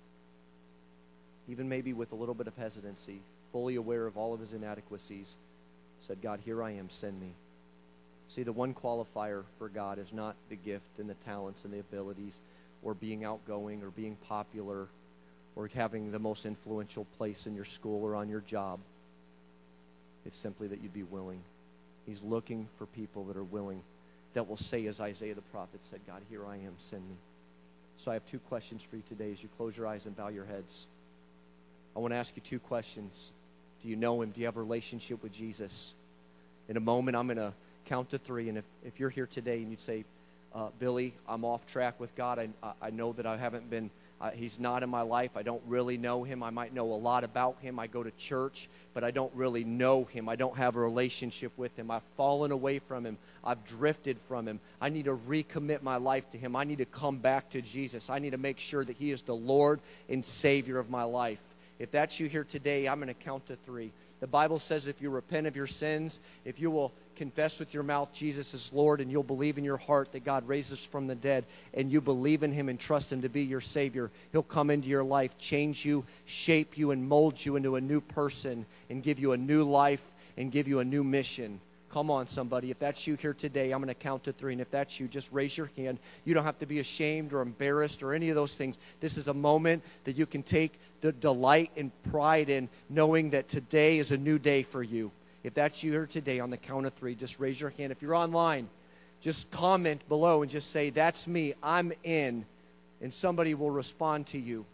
even maybe with a little bit of hesitancy, fully aware of all of his inadequacies, said, God, here I am, send me. See, the one qualifier for God is not the gift and the talents and the abilities, or being outgoing, or being popular, or having the most influential place in your school or on your job. It's simply that you'd be willing. He's looking for people that are willing, that will say, as Isaiah the prophet said, God, here I am, send me. So I have two questions for you today as you close your eyes and bow your heads. I want to ask you two questions. Do you know him? Do you have a relationship with Jesus? In a moment, I'm going to count to three, and if you're here today and you'd say, Billy, I'm off track with God. I know that I haven't been, he's not in my life. I don't really know him. I might know a lot about him. I go to church, but I don't really know him. I don't have a relationship with him. I've fallen away from him. I've drifted from him. I need to recommit my life to him. I need to come back to Jesus. I need to make sure that he is the Lord and Savior of my life. If that's you here today, I'm going to count to three. The Bible says if you repent of your sins, if you will confess with your mouth Jesus is Lord, and you'll believe in your heart that God raised us from the dead, and you believe in him and trust him to be your Savior, he'll come into your life, change you, shape you, and mold you into a new person, and give you a new life, and give you a new mission. Come on, somebody. If that's you here today, I'm going to count to three. And if that's you, just raise your hand. You don't have to be ashamed or embarrassed or any of those things. This is a moment that you can take the delight and pride in, knowing that today is a new day for you. If that's you here today, on the count of three, just raise your hand. If you're online, just comment below and just say, that's me. I'm in. And somebody will respond to you.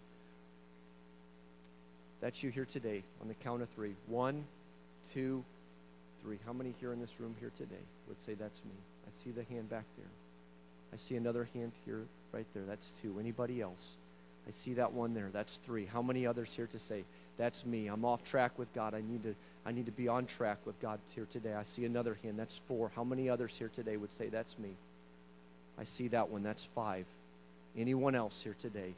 That's you here today, on the count of three. 1, 2, 3. How many here in this room here today would say that's me? I see the hand back there. I see another hand here, right there. That's 2. Anybody else? I see that one there. That's 3. How many others here to say, that's me? I'm off track with God. I need to be on track with God here today. I see another hand. That's 4. How many others here today would say, that's me? I see that one. That's 5. Anyone else here today?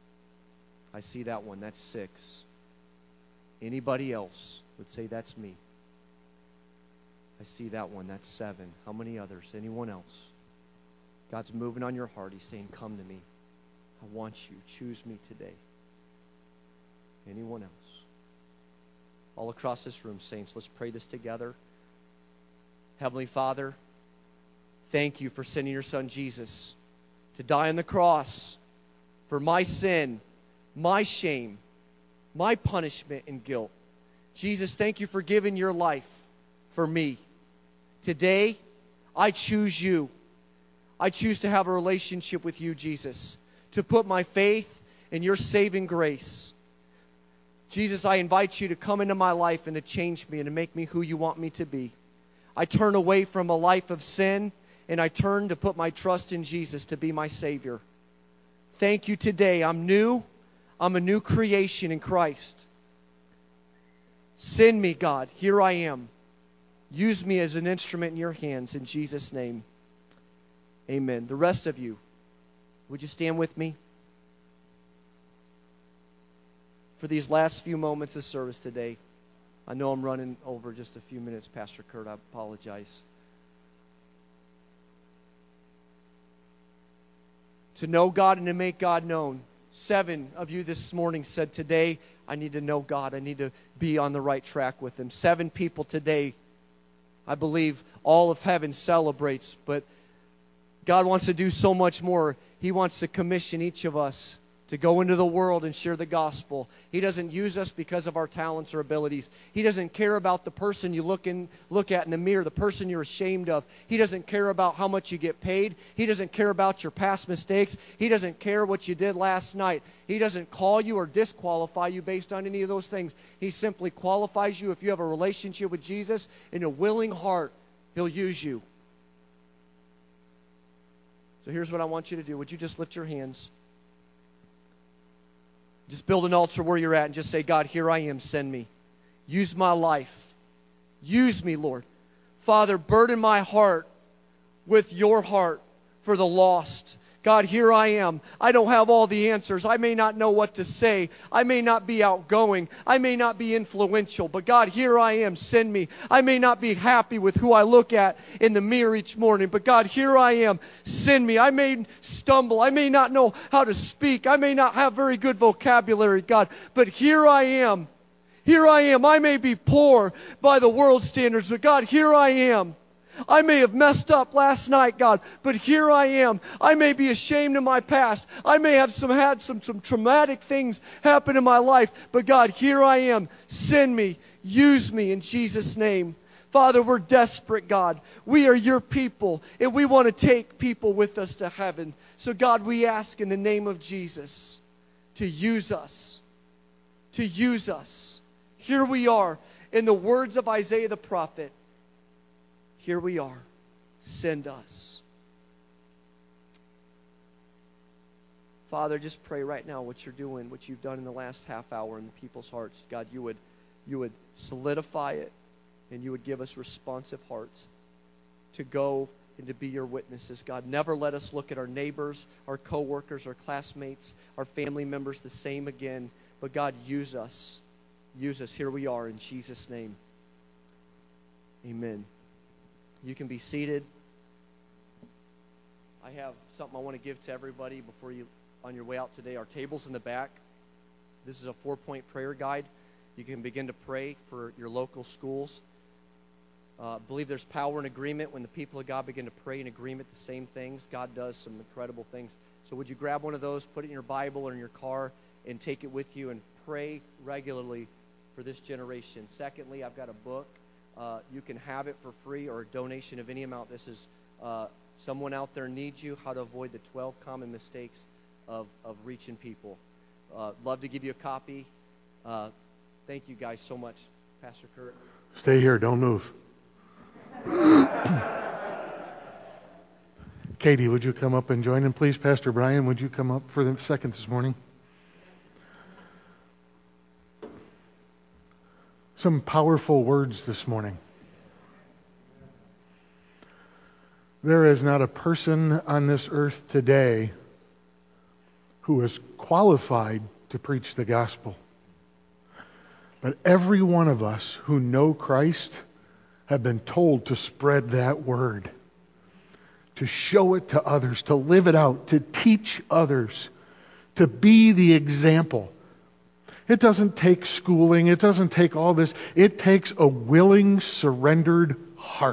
I see that one. That's 6. Anybody else would say, that's me? I see that one. That's 7. How many others? Anyone else? God's moving on your heart. He's saying, come to me. I want you. Choose me today. Anyone else? All across this room, saints, let's pray this together. Heavenly Father, thank you for sending your Son Jesus to die on the cross for my sin, my shame, my punishment and guilt. Jesus, thank you for giving your life for me. Today, I choose you. I choose to have a relationship with you, Jesus, to put my faith in your saving grace. Jesus, I invite you to come into my life and to change me and to make me who you want me to be. I turn away from a life of sin, and I turn to put my trust in Jesus to be my Savior. Thank you today. I'm new. I'm a new creation in Christ. Send me, God. Here I am. Use me as an instrument in your hands, in Jesus' name. Amen. The rest of you, would you stand with me for these last few moments of service today? I know I'm running over just a few minutes, Pastor Kurt. I apologize. To know God and to make God known. 7 of you this morning said, today, I need to know God. I need to be on the right track with him. 7 people today. I believe all of heaven celebrates, but God wants to do so much more. He wants to commission each of us to go into the world and share the gospel. He doesn't use us because of our talents or abilities. He doesn't care about the person you look at in the mirror, the person you're ashamed of. He doesn't care about how much you get paid. He doesn't care about your past mistakes. He doesn't care what you did last night. He doesn't call you or disqualify you based on any of those things. He simply qualifies you if you have a relationship with Jesus. In a willing heart, he'll use you. So here's what I want you to do. Would you just lift your hands? Just build an altar where you're at and just say, God, here I am, send me. Use my life. Use me, Lord. Father, burden my heart with your heart for the lost. God, here I am. I don't have all the answers. I may not know what to say. I may not be outgoing. I may not be influential. But God, here I am. Send me. I may not be happy with who I look at in the mirror each morning. But God, here I am. Send me. I may stumble. I may not know how to speak. I may not have very good vocabulary, God. But here I am. Here I am. I may be poor by the world's standards. But God, here I am. I may have messed up last night, God, but here I am. I may be ashamed of my past. I may have had some traumatic things happen in my life, but God, here I am. Send me. Use me in Jesus' name. Father, we're desperate, God. We are your people, and we want to take people with us to heaven. So, God, we ask in the name of Jesus to use us. To use us. Here we are. In the words of Isaiah the prophet, here we are. Send us. Father, just pray right now what you're doing, what you've done in the last half hour in the people's hearts. God, you would solidify it, and you would give us responsive hearts to go and to be your witnesses. God, never let us look at our neighbors, our coworkers, our classmates, our family members the same again. But God, use us. Use us. Here we are in Jesus' name. Amen. You can be seated. I have something I want to give to everybody before you, on your way out today. Our table's in the back. This is a 4-point prayer guide. You can begin to pray for your local schools. Believe there's power in agreement. When the people of God begin to pray in agreement the same things, God does some incredible things. So would you grab one of those, put it in your Bible or in your car, and take it with you and pray regularly for this generation. Secondly, I've got a book. You can have it for free or a donation of any amount. This is Someone Out There Needs You, How to Avoid the 12 Common Mistakes of Reaching People. Love to give you a copy. Thank you guys so much. Pastor Kurt. Stay here. Don't move. Katie, would you come up and join him, please? Pastor Brian, would you come up for the second this morning? Some powerful words this morning. There is not a person on this earth today who is qualified to preach the gospel. But every one of us who know Christ have been told to spread that word, to show it to others, to live it out, to teach others, to be the example. It doesn't take schooling. It doesn't take all this. It takes a willing, surrendered heart.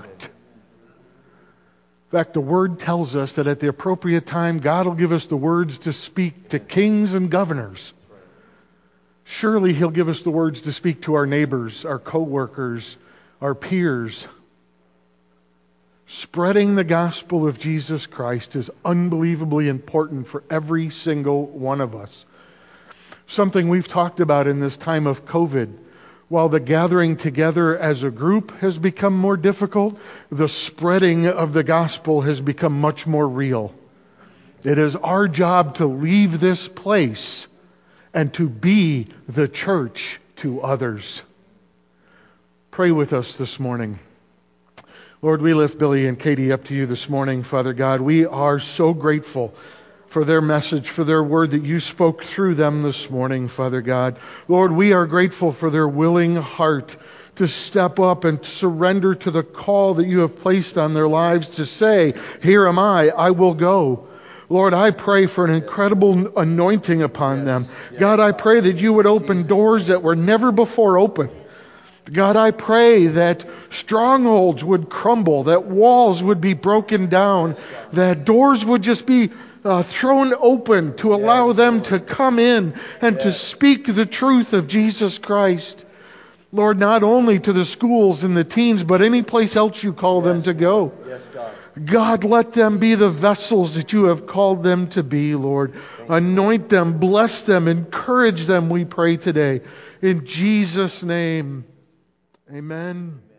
In fact, the Word tells us that at the appropriate time, God will give us the words to speak to kings and governors. Surely He'll give us the words to speak to our neighbors, our co-workers, our peers. Spreading the gospel of Jesus Christ is unbelievably important for every single one of us. Something we've talked about in this time of COVID. While the gathering together as a group has become more difficult, the spreading of the gospel has become much more real. It is our job to leave this place and to be the church to others. Pray with us this morning. Lord, we lift Billy and Katie up to you this morning, Father God. We are so grateful for their message, for their word that you spoke through them this morning, Father God. Lord, we are grateful for their willing heart to step up and surrender to the call that you have placed on their lives to say, here am I will go. Lord, I pray for an incredible anointing upon them. God, I pray that you would open doors that were never before open. God, I pray that strongholds would crumble, that walls would be broken down, that doors would just be thrown open to allow them to come in and to speak the truth of Jesus Christ. Lord, not only to the schools and the teens, but any place else you call them to go. God, let them be the vessels that you have called them to be, Lord. Anoint them, bless them, encourage them, we pray today. In Jesus' name, amen.